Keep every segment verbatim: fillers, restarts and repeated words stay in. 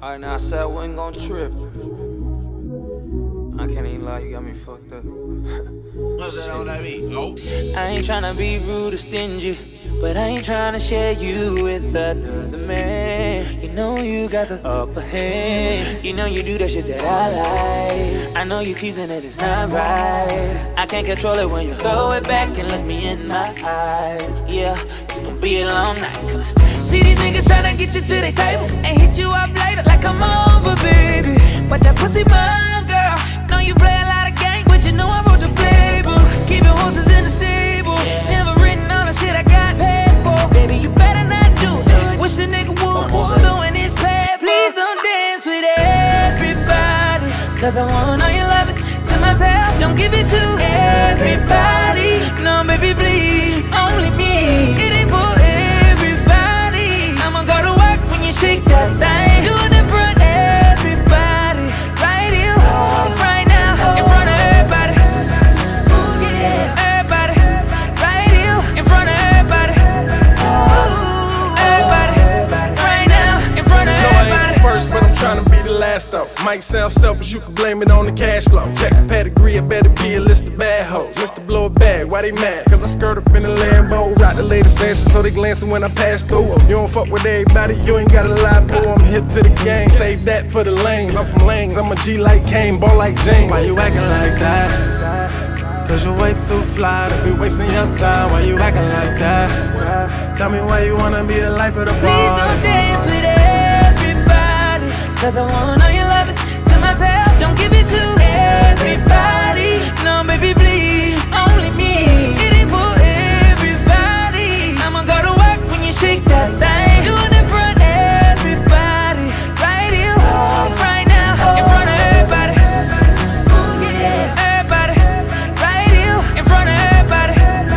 Alright, now I said I wasn't gon' trip. I can't even lie, you got me fucked up. What's that on that beat? Oh. I ain't tryna be rude or stingy, but I ain't tryna share you with another man. You know you got the upper hand. You know you do that shit that I like. I know you teasing it, it's not right. I can't control it when you throw it back and look me in my eyes. Yeah, it's gonna be a long night, cause see these niggas tryna get you to their table and hit you up later like I'm over, baby. But that pussy mine, girl. Know you play a lot of games, but you know I wrote the playbook. Keeping horses in the stable. Never written all the shit I got paid for. Baby, you better not do it. Wish a nigga would, would doing his pay. Please don't dance with everybody, cause I want all your loving to myself. Don't give it to everybody. No, baby, please, only me. It ain't for everybody. I'ma go to work when you shake that thing. Do it in front of everybody. Right here, right now, in front of everybody. Ooh, yeah, everybody. Right here, in front of everybody. Ooh, everybody. Right now, in front of everybody. No, I ain't the first, but I'm trying to be the last though. Might sound selfish, you can blame it on the cash flow. Check the pedigree, I better be a list of bad hoes. Mister Blow a bag, why they mad? Cause I skirt up in the Lambo, rock the latest fashion so they glancing when I pass through. You don't fuck with everybody, you ain't got a lot, bro. I'm hip to the game, save that for the lanes. I'm from lanes, I'm a G like Kane, ball like James. Why you acting like that? Cause you way too fly to be wasting your time. Why you acting like that? Tell me why you wanna be the life of the party. Please don't dance with everybody, cause I want all your loving to myself. Don't give it to everybody. No, baby, please, only me. It ain't for everybody. I'ma go to work when you shake that thing. Do it in front of everybody. Right here, right now, in front of everybody. Ooh, yeah, everybody. Right here, in front of everybody.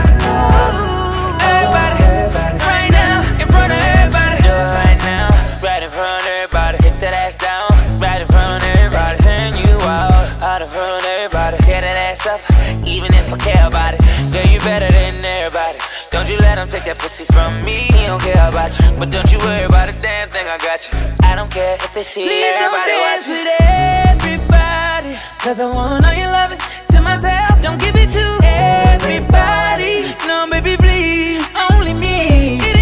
Ooh, everybody. Right now, in front of everybody. Do it right now, right in front of everybody. Hit that ass down, right in front of everybody. Turn you out, out in front of everybody. Tear that ass up, even if I care about it. Girl, you better than everybody. Don't you let them take that pussy from me. He don't care about you, but don't you worry about a damn thing, I got you. I don't care if they see Please everybody don't dance with everybody, cause I want all your loving to myself. Don't give it to everybody. No, baby, please, only me. It